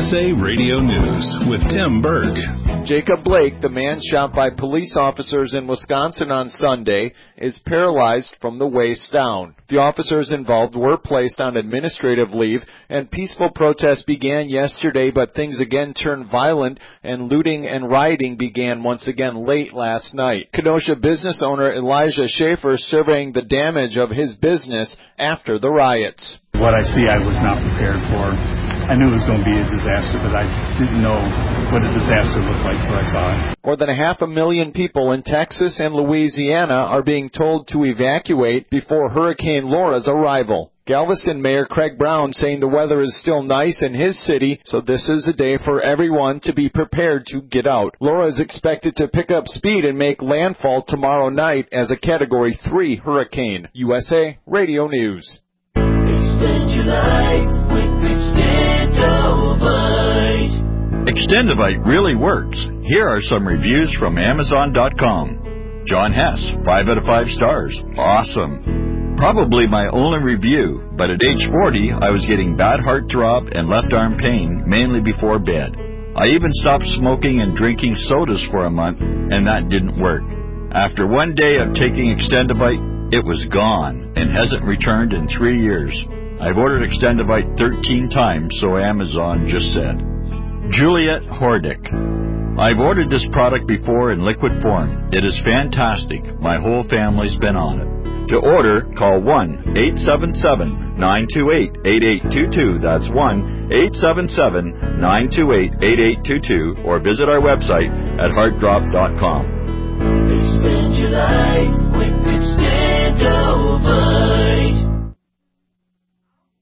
USA Radio News with Tim Berg. Jacob Blake, the man shot by police officers in Wisconsin on Sunday, is paralyzed from the waist down. The officers involved were placed on administrative leave, and peaceful protests began yesterday, but things again turned violent, and looting and rioting began once again late last night. Kenosha business owner Elijah Schaefer surveying the damage of his business after the riots. What I see, I was not prepared for. I knew it was going to be a disaster, but I didn't know what a disaster looked like till I saw it. More than 500,000 people in Texas and Louisiana are being told to evacuate before Hurricane Laura's arrival. Galveston Mayor Craig Brown saying the weather is still nice in his city, so this is a day for everyone to be prepared to get out. Laura is expected to pick up speed and make landfall tomorrow night as a Category 3 hurricane. USA Radio News. Extend your life with Extendovite. Extendovite really works. Here are some reviews from Amazon.com. John Hess, 5 out of 5 stars. Awesome. Probably my only review, but at age 40, I was getting bad heart throb and left arm pain, mainly before bed. I even stopped smoking and drinking sodas for a month, and that didn't work. After one day of taking Extendovite, it was gone and hasn't returned in 3 years. I've ordered Extendovite 13 times, so Amazon just said. Juliet Hordick. I've ordered this product before in liquid form. It is fantastic. My whole family's been on it. To order, call 1-877-928-8822. That's 1-877-928-8822. Or visit our website at heartdrop.com. Extend your life with Extend.